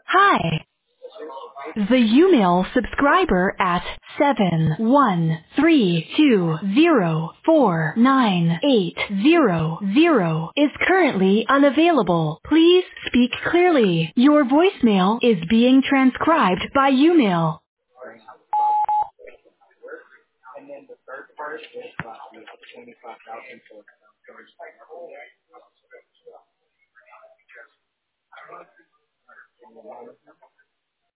Hi. The Umail subscriber at 713204980 is currently unavailable. Please speak clearly. Your voicemail is being transcribed by Umail.